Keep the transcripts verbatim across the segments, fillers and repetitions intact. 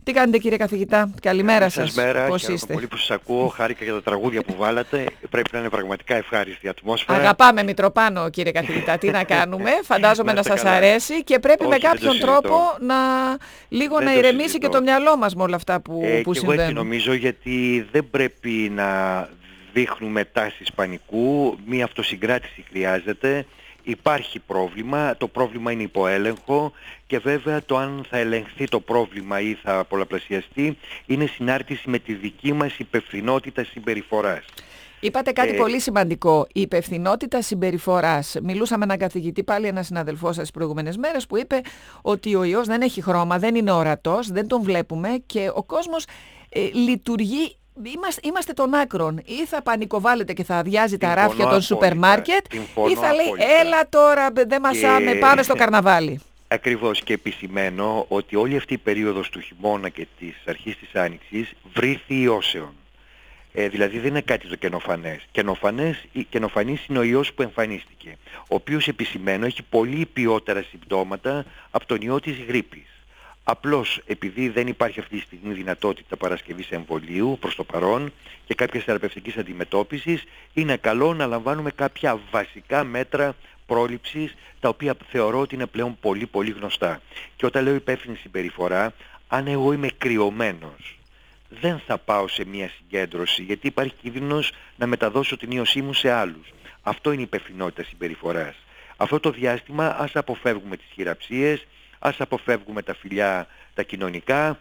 Τι κάνετε κύριε καθηγητά, καλημέρα σας. Μέρα, Πώς χαίρομαι είστε? πολύ που σας ακούω, χάρηκα για τα τραγούδια που βάλατε, πρέπει να είναι πραγματικά ευχάριστη η ατμόσφαιρα. Αγαπάμε Μητροπάνο κύριε καθηγητά, τι να κάνουμε, φαντάζομαι να, να σας καλά. αρέσει και πρέπει Όχι, με κάποιον τρόπο να λίγο δεν να το ηρεμήσει συζητώ. και το μυαλό μας με όλα αυτά που, ε, που και συμβαίνουν. εγώ έτσι νομίζω, γιατί δεν πρέπει να δείχνουμε τάσεις πανικού, μία αυτοσυγκράτηση χρειάζεται. Υπάρχει πρόβλημα, το πρόβλημα είναι υποέλεγχο και βέβαια το αν θα ελεγχθεί το πρόβλημα ή θα πολλαπλασιαστεί είναι συνάρτηση με τη δική μας υπευθυνότητα συμπεριφοράς. Είπατε κάτι ε, πολύ σημαντικό, η υπευθυνότητα συμπεριφοράς. Μιλούσαμε με έναν καθηγητή, πάλι έναν συναδελφό σας τις προηγούμενες μέρες, που είπε ότι ο ιός δεν έχει χρώμα, δεν είναι ορατός, δεν τον βλέπουμε και ο κόσμος ε, λειτουργεί. Είμαστε, είμαστε των άκρων. Ή θα πανικοβάλλεται και θα αδειάζει τα ράφια των σούπερ μάρκετ, ή θα λέει απόλυτα. Έλα τώρα δεν μασάμε, και... πάμε στο καρναβάλι. Ακριβώς, και επισημαίνω ότι όλη αυτή η περίοδος του χειμώνα και της αρχής της άνοιξης βρήθη ιώσεων. Ε, δηλαδή δεν είναι κάτι το καινοφανές. Καινοφανές, καινοφανής είναι ο ιός που εμφανίστηκε, ο οποίος επισημαίνω έχει πολύ ποιότερα συμπτώματα από τον ιό της γρίπης. Απλώς επειδή δεν υπάρχει αυτή τη στιγμή δυνατότητα παρασκευής εμβολίου προς το παρόν και κάποιας θεραπευτικής αντιμετώπισης, είναι καλό να λαμβάνουμε κάποια βασικά μέτρα πρόληψης, τα οποία θεωρώ ότι είναι πλέον πολύ πολύ γνωστά. Και όταν λέω υπεύθυνη συμπεριφορά, αν εγώ είμαι κρυωμένος, δεν θα πάω σε μια συγκέντρωση, γιατί υπάρχει κίνδυνος να μεταδώσω την ίωσή μου σε άλλους. Αυτό είναι η υπευθυνότητα συμπεριφοράς. Αυτό το διάστημα ας αποφεύγουμε τις χειραψίες, ας αποφεύγουμε τα φιλιά τα κοινωνικά,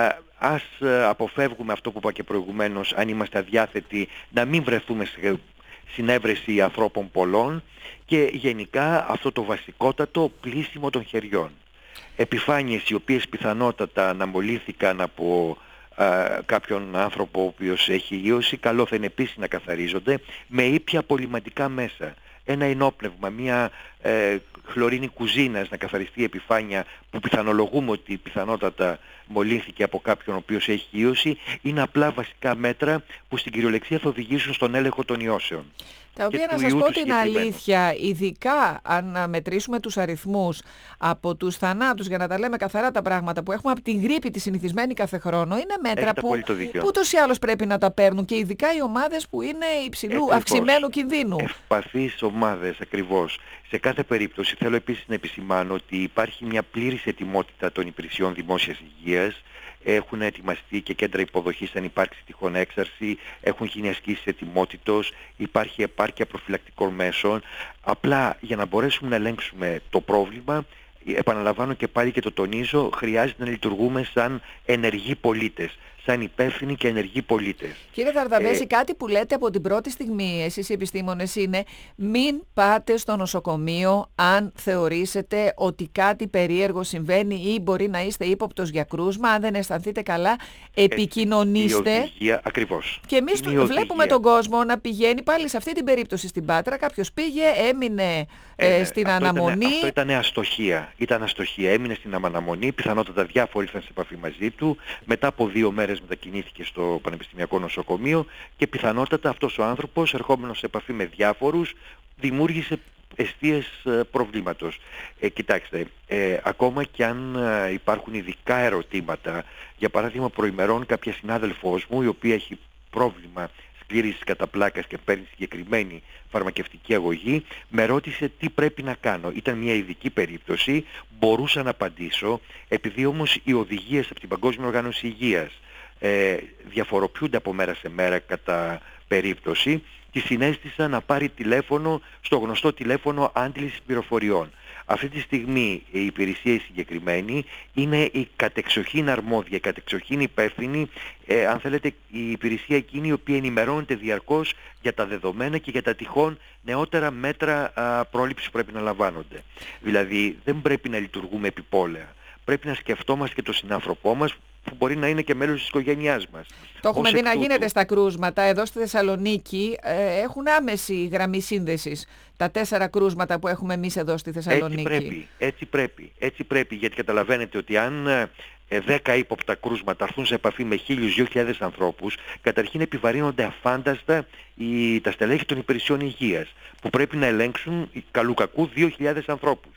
ας αποφεύγουμε αυτό που είπα και προηγουμένως, αν είμαστε αδιάθετοι, να μην βρεθούμε σε συνέβρεση ανθρώπων πολλών, και γενικά αυτό το βασικότατο πλύσιμο των χεριών. Επιφάνειες οι οποίες πιθανότατα να μολύνθηκαν από α, κάποιον άνθρωπο ο οποίος έχει ίωση, καλό θα είναι επίσης να καθαρίζονται με ήπια απολυμαντικά μέσα. Ένα ενόπνευμα, μια ε, χλωρίνη κουζίνας να καθαριστεί η επιφάνεια που πιθανολογούμε ότι πιθανότατα μολύνθηκε από κάποιον ο οποίος έχει ίωση, είναι απλά βασικά μέτρα που στην κυριολεξία θα οδηγήσουν στον έλεγχο των ιώσεων. Τα οποία να σας πω την αλήθεια, ειδικά αν μετρήσουμε τους αριθμούς από τους θανάτους, για να τα λέμε καθαρά τα πράγματα, που έχουμε από την γρίπη τη συνηθισμένη κάθε χρόνο, είναι μέτρα που, που ούτως ή άλλως πρέπει να τα παίρνουν, και ειδικά οι ομάδες που είναι υψηλού, ακριβώς, αυξημένου κινδύνου. Ευπαθείς ομάδες, ακριβώς. Σε κάθε περίπτωση θέλω επίσης να επισημάνω ότι υπάρχει μια πλήρης ετοιμότητα των υπηρεσιών δημόσιας υγείας. Έχουν ετοιμαστεί και κέντρα υποδοχής αν υπάρξει τυχόν έξαρση, έχουν γίνει ασκήσεις ετοιμότητος, υπάρχει επάρκεια προφυλακτικών μέσων. Απλά για να μπορέσουμε να ελέγξουμε το πρόβλημα, επαναλαμβάνω και πάλι και το τονίζω, χρειάζεται να λειτουργούμε σαν ενεργοί πολίτες, σαν υπεύθυνοι και ενεργοί πολίτες. Κύριε Δαρδαβέζη, ε... κάτι που λέτε από την πρώτη στιγμή εσείς οι επιστήμονες είναι μην πάτε στο νοσοκομείο αν θεωρήσετε ότι κάτι περίεργο συμβαίνει ή μπορεί να είστε ύποπτος για κρούσμα. Αν δεν αισθανθείτε καλά, επικοινωνήστε. Η οδηγία, ακριβώς. Και εμείς του, βλέπουμε τον κόσμο να πηγαίνει πάλι σε αυτή την περίπτωση στην Πάτρα. Κάποιος πήγε, έμεινε ε, ε, στην αυτό αναμονή. Ήταν, αυτό ήταν αστοχία. Ήταν αστοχία. Έμεινε στην αναμονή, πιθανότατα διάφοροι ήρθαν σε επαφή μαζί του. Μετά από δύο μέρες μετακινήθηκε στο Πανεπιστημιακό Νοσοκομείο και πιθανότατα αυτός ο άνθρωπος, ερχόμενος σε επαφή με διάφορους, δημιούργησε αιστείες προβλήματος. Ε, κοιτάξτε, ε, ακόμα και αν ε, υπάρχουν ειδικά ερωτήματα, για παράδειγμα προημερών κάποια συνάδελφός μου η οποία έχει πρόβλημα σκλήρησης κατά πλάκας και παίρνει συγκεκριμένη φαρμακευτική αγωγή, με ρώτησε τι πρέπει να κάνω. Ήταν μια ειδική περίπτωση, μπορούσα να απαντήσω, επειδή όμως οι οδηγίες από την Παγκόσμια Οργάνωση Υγείας ε, διαφοροποιούνται από μέρα σε μέρα κατά περίπτωση, τη συνέστησα να πάρει τηλέφωνο στο γνωστό τηλέφωνο άντλησης πληροφοριών. Αυτή τη στιγμή η υπηρεσία η συγκεκριμένη είναι η κατεξοχήν αρμόδια, η κατεξοχήν υπεύθυνη, ε, αν θέλετε η υπηρεσία εκείνη η οποία ενημερώνεται διαρκώς για τα δεδομένα και για τα τυχόν νεότερα μέτρα α, πρόληψης που πρέπει να λαμβάνονται. Δηλαδή δεν πρέπει να λειτουργούμε επιπόλαια. Πρέπει να σκεφτόμαστε και τον συνάνθρωπό μας που μπορεί να είναι και μέλος της οικογένειάς μας. Το έχουμε δει να γίνεται στα κρούσματα. Εδώ στη Θεσσαλονίκη ε, έχουν άμεση γραμμή σύνδεσης τα τέσσερα κρούσματα που έχουμε εμείς εδώ στη Θεσσαλονίκη. Έτσι πρέπει, έτσι πρέπει, έτσι πρέπει, γιατί καταλαβαίνετε ότι αν ε, δέκα ύποπτα κρούσματα έρθουν σε επαφή με χίλιους δύο χιλιάδες ανθρώπους, καταρχήν επιβαρύνονται αφάνταστα οι, τα στελέχη των υπηρεσιών υγείας, που πρέπει να ελέγξουν καλού κακού δύο χιλιάδες ανθρώπους.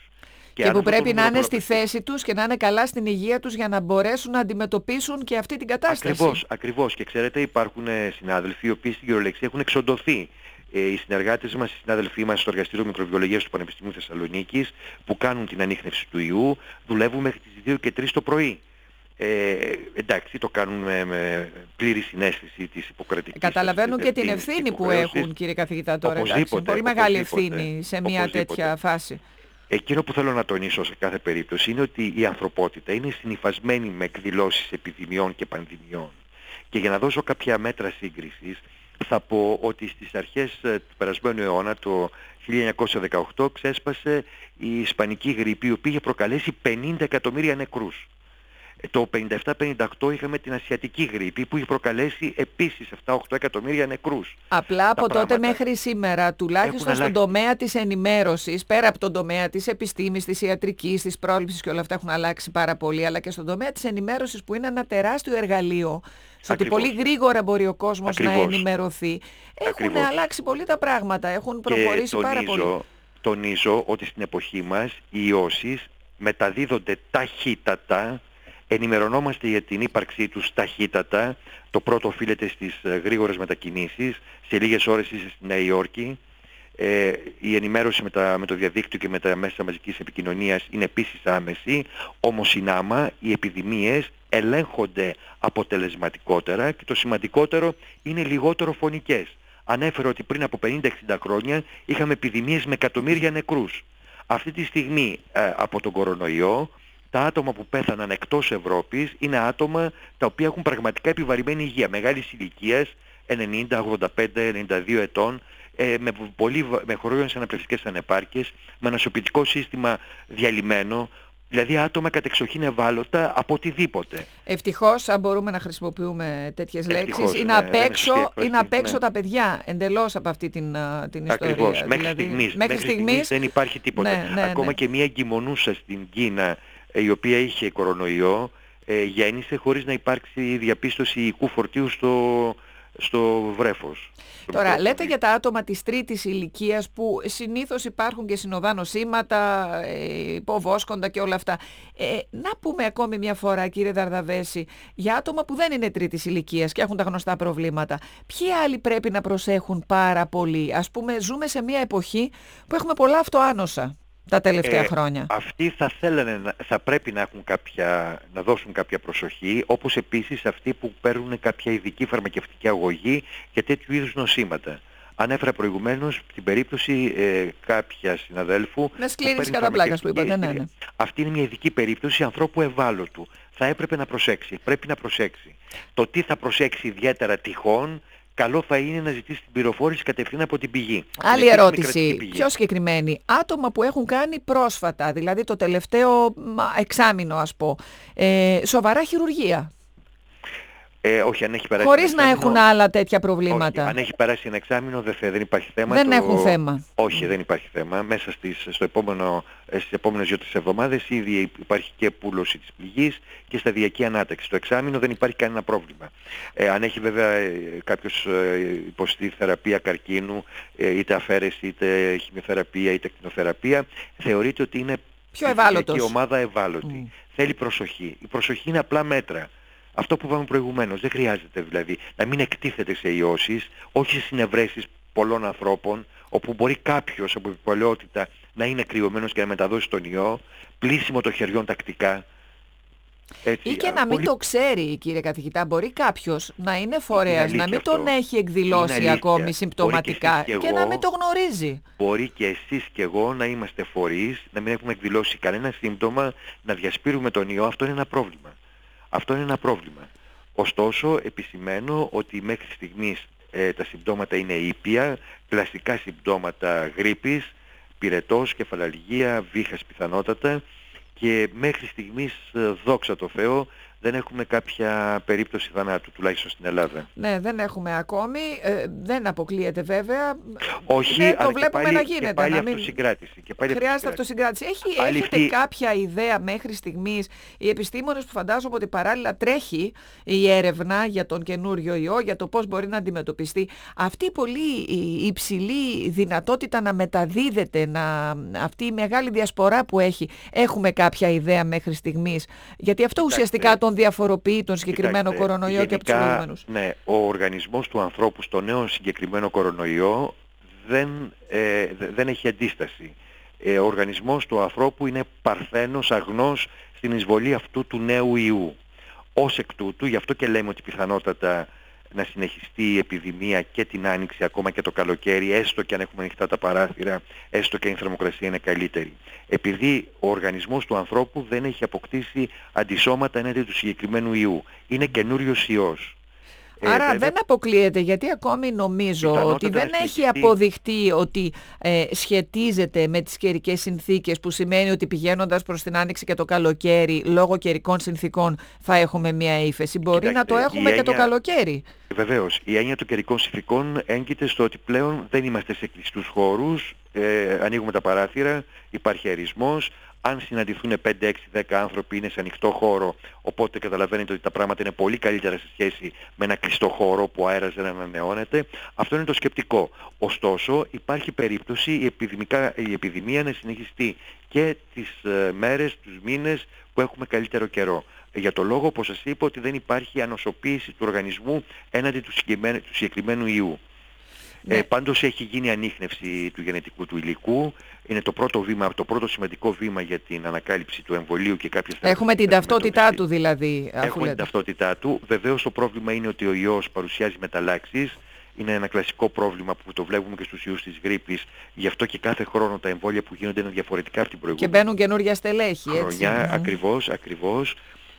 Και, και που πρέπει να είναι στη θέση τους και να είναι καλά στην υγεία τους για να μπορέσουν να αντιμετωπίσουν και αυτή την κατάσταση. Ακριβώς, ακριβώς. Και ξέρετε, υπάρχουν συνάδελφοι οι οποίοι στην κυριολεξία έχουν εξοντωθεί. Ε, οι συνεργάτες μας, οι συνάδελφοί μας στο Εργαστήριο Μικροβιολογίας του Πανεπιστημίου Θεσσαλονίκης που κάνουν την ανίχνευση του ιού, δουλεύουν μέχρι τις δύο και τρεις το πρωί. Ε, εντάξει, το κάνουν με, με πλήρη συναίσθηση της υποκρατικής. Καταλαβαίνουν και την ευθύνη που έχουν, κύριε καθηγητά, τώρα. Εντάξει, πολύ μεγάλη ευθύνη σε μια τέτοια φάση. Εκείνο που θέλω να τονίσω σε κάθε περίπτωση είναι ότι η ανθρωπότητα είναι συνυφασμένη με εκδηλώσεις επιδημιών και πανδημιών. Και για να δώσω κάποια μέτρα σύγκρισης, θα πω ότι στις αρχές του περασμένου αιώνα, το χίλια εννιακόσια δεκαοκτώ, ξέσπασε η Ισπανική γρίπη, η οποία είχε προκαλέσει πενήντα εκατομμύρια νεκρούς. Το πενήντα επτά πενήντα οκτώ είχαμε την Ασιατική γρίπη που είχε προκαλέσει επίσης επτά με οκτώ εκατομμύρια νεκρούς. Απλά από τότε μέχρι σήμερα, τουλάχιστον στον τομέα της ενημέρωσης, πέρα από τον τομέα της επιστήμης, της ιατρικής, της πρόληψης και όλα αυτά έχουν αλλάξει πάρα πολύ, αλλά και στον τομέα της ενημέρωσης που είναι ένα τεράστιο εργαλείο, στο ότι πολύ γρήγορα μπορεί ο κόσμος Ακριβώς. να ενημερωθεί, έχουν Ακριβώς. αλλάξει πολύ τα πράγματα, έχουν προχωρήσει τονίζω, πάρα πολύ. Τονίζω ότι στην εποχή μας οι ιώσεις μεταδίδονται ταχύτατα. Ενημερωνόμαστε για την ύπαρξή τους ταχύτατα. Το πρώτο οφείλεται στις γρήγορες μετακινήσεις. Σε λίγες ώρες είσαι στη Νέα Υόρκη. Ε, η ενημέρωση με, τα, με το διαδίκτυο και με τα μέσα μαζικής επικοινωνίας είναι επίσης άμεση. Όμως συνάμα οι επιδημίες ελέγχονται αποτελεσματικότερα και το σημαντικότερο είναι λιγότερο φωνικές. Ανέφερα ότι πριν από πενήντα εξήντα χρόνια είχαμε επιδημίες με εκατομμύρια νεκρούς. Αυτή τη στιγμή ε, από τον κορονοϊό τα άτομα που πέθαναν εκτός Ευρώπης είναι άτομα τα οποία έχουν πραγματικά επιβαρημένη υγεία, μεγάλης ηλικίας, ενενήντα, ογδόντα πέντε, ενενήντα δύο ετών, ε, με, πολύ, με χορηγίες αναπνευστικές ανεπάρκειες, με νοσοποιητικό σύστημα διαλυμένο, δηλαδή άτομα κατεξοχήν ευάλωτα από οτιδήποτε. Ευτυχώς, αν μπορούμε να χρησιμοποιούμε τέτοιες λέξεις, είναι απ' έξω, είναι απ' έξω ναι. τα παιδιά, εντελώς από αυτή την, την ιστορία. Ακριβώς, μέχρι, δηλαδή, στιγμής, μέχρι στιγμής, στιγμής δεν υπάρχει τίποτα. Ναι, ναι, Ακόμα ναι. και μια εγκυμονούσα στην Κίνα, η οποία είχε κορονοϊό, ε, γέννησε χωρίς να υπάρξει διαπίστωση υλικού φορτίου στο, στο βρέφος. Τώρα, λέτε για τα άτομα της τρίτης ηλικίας που συνήθως υπάρχουν και συνοδά νοσήματα, ε, υποβόσκοντα και όλα αυτά. Ε, να πούμε ακόμη μια φορά, κύριε Δαρδαβέση, για άτομα που δεν είναι τρίτης ηλικίας και έχουν τα γνωστά προβλήματα. Ποιοι άλλοι πρέπει να προσέχουν πάρα πολύ? Ας πούμε, ζούμε σε μια εποχή που έχουμε πολλά αυτοάνοσα τα τελευταία ε, χρόνια. Αυτοί θα θέλανε, θα πρέπει να, έχουν κάποια, να δώσουν κάποια προσοχή, όπως επίσης αυτοί που παίρνουν κάποια ειδική φαρμακευτική αγωγή για τέτοιου είδους νοσήματα. Ανέφερα προηγουμένως την περίπτωση ε, κάποια συναδέλφου. Με σκλήρινση κατά πλάκας που είπατε, ναι, ναι. Αυτή είναι μια ειδική περίπτωση ανθρώπου ευάλωτου. Θα έπρεπε να προσέξει, πρέπει να προσέξει. Το τι θα προσέξει ιδιαίτερα τυχόν, καλό θα είναι να ζητήσει την πληροφόρηση κατευθείαν από την πηγή. Άλλη ερώτηση, πιο συγκεκριμένη. Άτομα που έχουν κάνει πρόσφατα, δηλαδή το τελευταίο εξάμηνο ας πω, ε, σοβαρά χειρουργία. Ε, όχι, αν έχει περάσει χωρίς να έχουν άλλα τέτοια προβλήματα. Όχι, αν έχει περάσει ένα εξάμηνο δεν, δεν υπάρχει θέμα. Δεν το... έχουν θέμα. Όχι, δεν υπάρχει θέμα. Μέσα στις, στο επόμενο, στις επόμενες δύο-τρεις εβδομάδες ήδη υπάρχει και πούλωση της πληγής και σταδιακή ανάταξη. Στο εξάμηνο δεν υπάρχει κανένα πρόβλημα. Ε, αν έχει βέβαια κάποιος ε, υποστεί θεραπεία καρκίνου, ε, είτε αφαίρεση, είτε χημειοθεραπεία, είτε ακτινοθεραπεία, θεωρείται ότι είναι πιο ευάλωτος. Η ομάδα ευάλωτη. Mm. Θέλει προσοχή. Η προσοχή είναι απλά μέτρα. Αυτό που είπαμε προηγουμένως, δεν χρειάζεται δηλαδή να μην εκτίθεται σε ιώσεις, όχι σε συνευρέσεις πολλών ανθρώπων, όπου μπορεί κάποιος από επιπολαιότητα να είναι κρυωμένος και να μεταδώσει τον ιό, πλύσιμο των χεριών τακτικά. Έτσι, ή και να πολύ... μην το ξέρει, κύριε καθηγητά, μπορεί κάποιος να είναι φορέας, να μην αυτό. τον έχει εκδηλώσει ακόμη συμπτωματικά και, και, και να μην το γνωρίζει. Μπορεί και εσείς και εγώ να είμαστε φορείς, να μην έχουμε εκδηλώσει κανένα σύμπτωμα, να διασπείρουμε τον ιό, αυτό είναι ένα πρόβλημα. Αυτό είναι ένα πρόβλημα. Ωστόσο, επισημαίνω ότι μέχρι στιγμής ε, τα συμπτώματα είναι ήπια, κλασικά συμπτώματα γρίπης, πυρετός, κεφαλαλγία, βήχας πιθανότατα και μέχρι στιγμής, ε, δόξα τω Θεώ, δεν έχουμε κάποια περίπτωση θανάτου, τουλάχιστον στην Ελλάδα. Ναι, δεν έχουμε ακόμη, ε, δεν αποκλείεται βέβαια. Όχι, δεν το αλλά βλέπουμε και πάλι, να γίνεται. Και πάλι να μην... αυτοσυγκράτηση. Και πάλι Χρειάζεται αυτοσυγκράτηση. αυτοσυγκράτηση. Έχει, Αληφθεί... Έχετε κάποια ιδέα μέχρι στιγμής, οι επιστήμονες που φαντάζομαι ότι παράλληλα τρέχει η έρευνα για τον καινούριο ιό, για το πώς μπορεί να αντιμετωπιστεί, αυτή η πολύ υψηλή δυνατότητα να μεταδίδεται, να, αυτή η μεγάλη διασπορά που έχει, έχουμε κάποια ιδέα μέχρι στιγμής? Γιατί αυτό Κοιτάξτε, ουσιαστικά τον διαφοροποιεί τον συγκεκριμένο κοιτάξτε, κορονοϊό γενικά, και από τους προηγούμενους. Ναι, ο οργανισμός του ανθρώπου στο νέο συγκεκριμένο κορονοϊό δεν, ε, δεν έχει αντίσταση. Ε, ο οργανισμός του ανθρώπου είναι παρθένος, αγνός στην εισβολή αυτού του νέου ιού. Ως εκ τούτου, γι' αυτό και λέμε ότι πιθανότατα να συνεχιστεί η επιδημία και την άνοιξη, ακόμα και το καλοκαίρι, έστω και αν έχουμε ανοιχτά τα παράθυρα, έστω και αν η θερμοκρασία είναι καλύτερη. Επειδή ο οργανισμός του ανθρώπου δεν έχει αποκτήσει αντισώματα έναντι του συγκεκριμένου ιού. Είναι καινούριος ιός. Άρα Ε, βέβαια, δεν αποκλείεται, γιατί ακόμη νομίζω πιθανότατα ότι δεν να έχει συνεχιστεί. αποδειχτεί ότι ε, σχετίζεται με τις καιρικές συνθήκες, που σημαίνει ότι πηγαίνοντας προς την άνοιξη και το καλοκαίρι, λόγω καιρικών συνθήκων θα έχουμε μια ύφεση. Μπορεί Κοιτάξτε, να το έχουμε η και το έννοια- καλοκαίρι. Βεβαίως, η έννοια των καιρικών συνθήκων έγκυται στο ότι πλέον δεν είμαστε σε κλειστούς χώρους, ε, ανοίγουμε τα παράθυρα, υπάρχει αερισμός. Αν συναντηθούν πέντε, έξι, δέκα άνθρωποι είναι σε ανοιχτό χώρο, οπότε καταλαβαίνετε ότι τα πράγματα είναι πολύ καλύτερα σε σχέση με ένα κλειστό χώρο που ο αέρας δεν ανανεώνεται. Αυτό είναι το σκεπτικό. Ωστόσο, υπάρχει περίπτωση η, επιδημικά, η επιδημία να συνεχιστεί και τις ε, μέρες, τους μήνες που έχουμε καλύτερο καιρό. Για το λόγο, όπως σας είπα, ότι δεν υπάρχει ανοσοποίηση του οργανισμού έναντι του συγκεκριμένου, του συγκεκριμένου ιού. Ναι. Ε, πάντως έχει γίνει ανίχνευση του γενετικού του υλικού. Είναι το πρώτο βήμα, το πρώτο σημαντικό βήμα για την ανακάλυψη του εμβολίου και κάποιες Έχουμε την θεραπευτικές ταυτότητά αντιμετώπισης. του δηλαδή. Αφού Έχουμε την λέτε. ταυτότητά του. Βεβαίως το πρόβλημα είναι ότι ο ιός παρουσιάζει μεταλλάξεις. Είναι ένα κλασικό πρόβλημα που το βλέπουμε και στους ιούς της γρίπης. Γι' αυτό και κάθε χρόνο τα εμβόλια που γίνονται είναι διαφορετικά από την Και προηγούμενη μπαίνουν καινούργια στελέχη, έτσι. χρονιά. Μμμ. Ακριβώς, ακριβώς.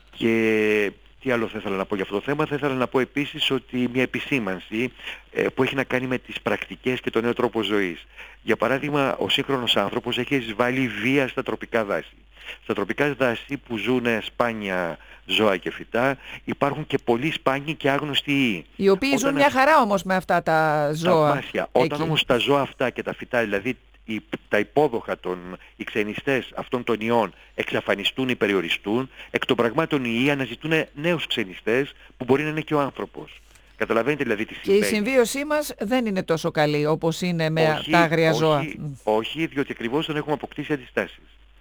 Και τι άλλο θα ήθελα να πω για αυτό το θέμα? Θα ήθελα να πω επίσης ότι μια επισήμανση ε, που έχει να κάνει με τις πρακτικές και τον νέο τρόπο ζωής. Για παράδειγμα, ο σύγχρονος άνθρωπος έχει εισβάλει βία στα τροπικά δάση. Στα τροπικά δάση που ζουν σπάνια ζώα και φυτά, υπάρχουν και πολύ σπάνιοι και άγνωστοι ιοί. Οι οποίοι Όταν ζουν μια χαρά όμως με αυτά τα ζώα. Θαυμάσια. Όταν εκεί. όμως τα ζώα αυτά και τα φυτά, δηλαδή οι, τα υπόδοχα των οι ξενιστές αυτών των ιών εξαφανιστούν ή περιοριστούν, εκ των πραγμάτων οι ιοί αναζητούν νέους ξενιστές που μπορεί να είναι και ο άνθρωπος. Καταλαβαίνετε δηλαδή τι Και συμβαίνει. η συμβίωσή μας δεν είναι τόσο καλή όπως είναι με όχι, τα άγρια όχι, ζώα. όχι, διότι ακριβώς δεν έχουμε αποκτήσει αντιστάσεις.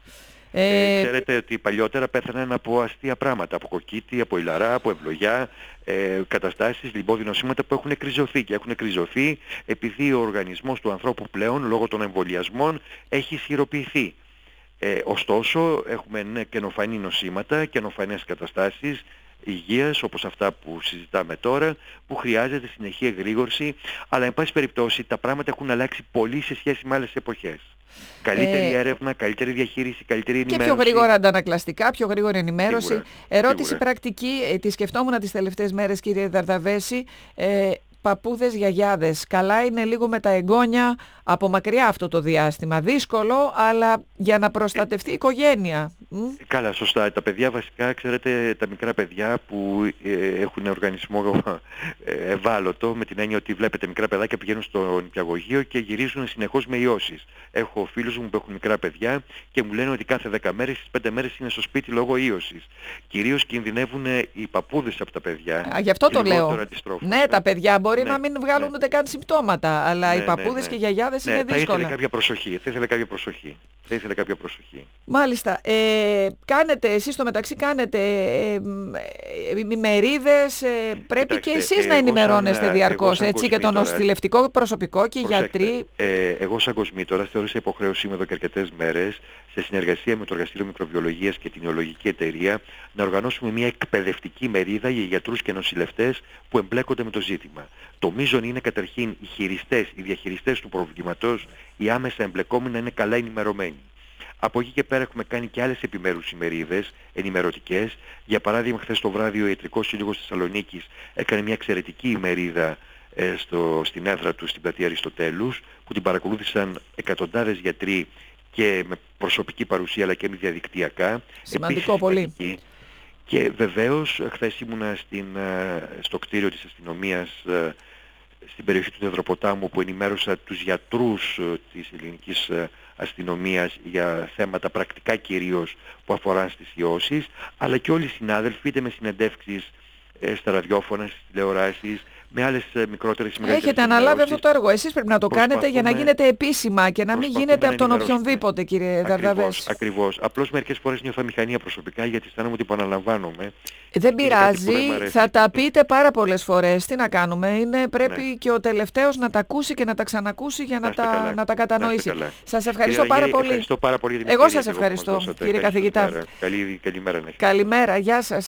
Ε, Ε, ξέρετε ότι παλιότερα πέθαναν από αστεία πράγματα, από κοκκίτι, από ηλαρά, από ευλογιά, ε, καταστάσεις, λιμπόδι νοσήματα που έχουν εκκριζωθεί και έχουν εκκριζωθεί επειδή ο οργανισμός του ανθρώπου πλέον λόγω των εμβολιασμών έχει ισχυροποιηθεί. Ε, ωστόσο έχουμε ναι, καινοφανή νοσήματα, καινοφανές καταστάσεις υγείας όπως αυτά που συζητάμε τώρα, που χρειάζεται συνεχή εγρήγορση, αλλά εν πάση περιπτώσει τα πράγματα έχουν αλλάξει πολύ σε σχέση με άλλες εποχές. Καλύτερη Ε, έρευνα, καλύτερη διαχείριση, καλύτερη Και ενημέρωση. πιο γρήγορα αντανακλαστικά, πιο γρήγορη ενημέρωση. Σίγουρα, Ερώτηση σίγουρα. πρακτική, ε, τη σκεφτόμουν τις τελευταίες μέρες, κύριε Δαρδαβέση. Ε, παππούδες, γιαγιάδες, καλά είναι λίγο με τα εγγόνια από μακριά αυτό το διάστημα. Δύσκολο, αλλά για να προστατευτεί η οικογένεια. Μ? Καλά, σωστά. Τα παιδιά βασικά, ξέρετε, τα μικρά παιδιά που ε, έχουν οργανισμό ε, ευάλωτο, με την έννοια ότι βλέπετε μικρά παιδάκια πηγαίνουν στο νηπιαγωγείο και γυρίζουν συνεχώς με ιώσεις. Έχω φίλους μου που έχουν μικρά παιδιά και μου λένε ότι κάθε δέκα μέρες, στις πέντε μέρες είναι στο σπίτι λόγω ίωσης. Κυρίως κινδυνεύουν οι παππούδες από τα παιδιά. Α, γι' αυτό και το λιγότερο λέω. αντιστρόφως. Ναι, τα παιδιά μπορεί Ναι, να μην βγάλουν ναι. ούτε καν συμπτώματα, αλλά Ναι, οι ναι, παππούδες ναι. και οι γιαγιάδες Ναι, είναι θα δύσκολα. ήθελε κάποια προσοχή. Θα ήθελε κάποια προσοχή. Θα ήθελε κάποια προσοχή. Μάλιστα. Ε, κάνετε, εσείς στο μεταξύ κάνετε ε, ε, ημερίδες, ε, πρέπει Κοιτάξτε, και εσείς να εγώ ενημερώνεστε σαν- διαρκώς, εγώ σαν έτσι, και το κοσμήτωρας, νοσηλευτικό προσωπικό και οι Προσέξτε, γιατροί. ε, εγώ σαν κοσμήτωρας θεώρησα υποχρέωσή μου εδώ και αρκετές μέρες, σε συνεργασία με το Εργαστήριο Μικροβιολογίας και την Ιολογική Εταιρεία, να οργανώσουμε μια εκπαιδευτική μερίδα για γιατρούς και νοσηλευτές που εμπλέκονται με το ζήτημα. Το μείζον είναι καταρχήν οι χειριστές, οι διαχειριστές του προβλήματος, οι άμεσα εμπλεκόμενοι να είναι καλά ενημερωμένοι. Από εκεί και πέρα έχουμε κάνει και άλλες επιμέρους ημερίδες ενημερωτικές. Για παράδειγμα, χθες το βράδυ ο Ιατρικός Σύλλογος Θεσσαλονίκης έκανε μια εξαιρετική ημερίδα ε, στο, στην έδρα του στην πλατεία Αριστοτέλους, που την παρακολούθησαν εκατοντάδες γιατροί και με προσωπική παρουσία αλλά και με διαδικτυακά. Σημαντικό Επίσης, πολύ. σημαντική. Και βεβαίως χθες ήμουνα στην, στο κτίριο της αστυνομίας στην περιοχή του Τεδροποτάμου, που ενημέρωσα τους γιατρούς της ελληνικής αστυνομίας για θέματα πρακτικά κυρίως που αφορά στις ιώσεις, αλλά και όλοι οι συνάδελφοι, είτε με συνεντεύξεις στα ραδιόφωνα, στις τηλεοράσεις, με άλλες μικρότερες συμμετοχές. Έχετε αναλάβει αυτό το έργο. Εσείς πρέπει να το κάνετε για να γίνετε επίσημα και να μην γίνεται από τον οποιονδήποτε, κύριε Δαρδαβέση. Ακριβώς. Απλώς μερικές φορές νιώθω αμηχανία προσωπικά, γιατί αισθάνομαι ότι επαναλαμβάνομαι. Δεν πειράζει, θα τα πείτε πάρα πολλές φορές. Τι να κάνουμε, είναι, πρέπει ναι. και ο τελευταίος να τα ακούσει και να τα ξανακούσει για να, να, τα, να τα κατανοήσει. Να σας ευχαριστώ πάρα πολύ. Ευχαριστώ πάρα πολύ. Εγώ σας ευχαριστώ, κύριε καθηγητά. Καλή, καλημέρα. Καλημέρα, γεια σας.